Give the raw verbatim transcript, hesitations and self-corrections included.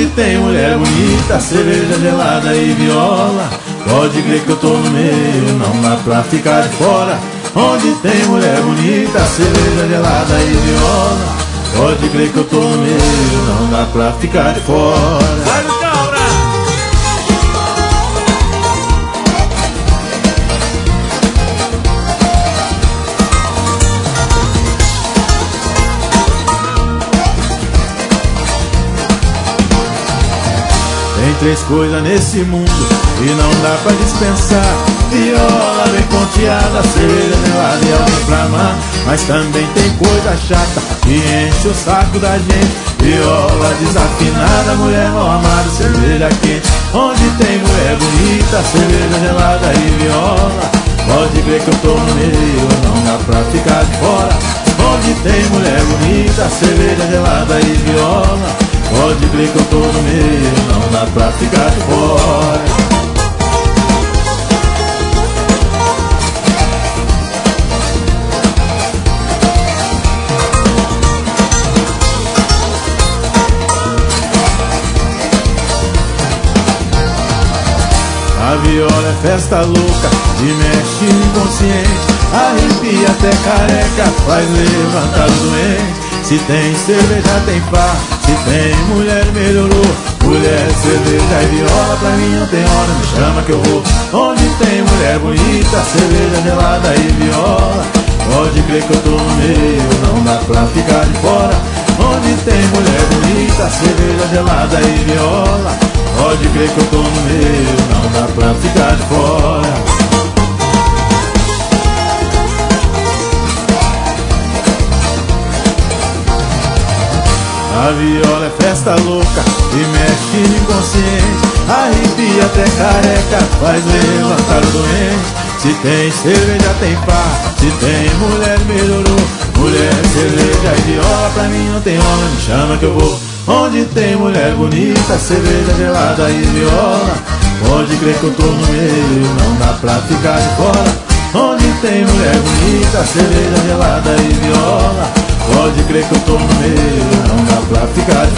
Onde tem mulher bonita, cerveja gelada e viola, pode crer que eu tô no meio, não dá pra ficar de fora. Onde tem mulher bonita, cerveja gelada e viola, pode crer que eu tô no meio, não dá pra ficar de fora. Vai no cabra! Tem três coisas nesse mundo e não dá pra dispensar: viola bem ponteada, cerveja gelada e alguém pra amar. Mas também tem coisa chata que enche o saco da gente: viola desafinada, mulher mal amada, cerveja quente. Onde tem mulher bonita, cerveja gelada e viola, pode crer que eu tô no meio, não dá pra ficar de fora. Onde tem mulher bonita, cerveja gelada e viola, pode crer que eu tô no meio, não dá pra ficar de fora. A viola é festa louca, te mexe no inconsciente, arrepia até careca, faz levantar o doente. Se tem cerveja tem pá, se tem mulher melhorou. Mulher, cerveja e viola, pra mim não tem hora, me chama que eu vou. Onde tem mulher bonita, cerveja gelada e viola, pode crer que eu tô no meio, não dá pra ficar de fora. Onde tem mulher bonita, cerveja gelada e viola, pode crer que eu tô no meio, não dá pra ficar de fora. A viola é festa louca, e mexe no inconsciente, arrepia até careca, faz levantar o doente. Se tem cerveja tem pá, se tem mulher melhorou. Mulher, cerveja e viola, pra mim não tem hora, me chama que eu vou. Onde tem mulher bonita, cerveja gelada e viola, pode crer que eu tô no meio, não dá pra ficar de fora. Onde tem mulher bonita, cerveja gelada e viola, pode crer que eu tô no meio, não dá pra ficar de